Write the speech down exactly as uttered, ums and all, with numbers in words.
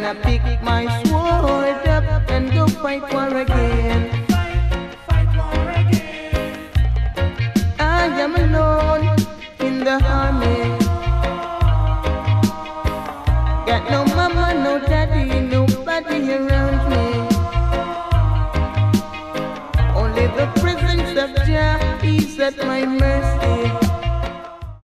I pick my sword up and go fight war again. I am alone in the army. Got no mama, no daddy, nobody around me. Only the presence of Jah is at my mercy.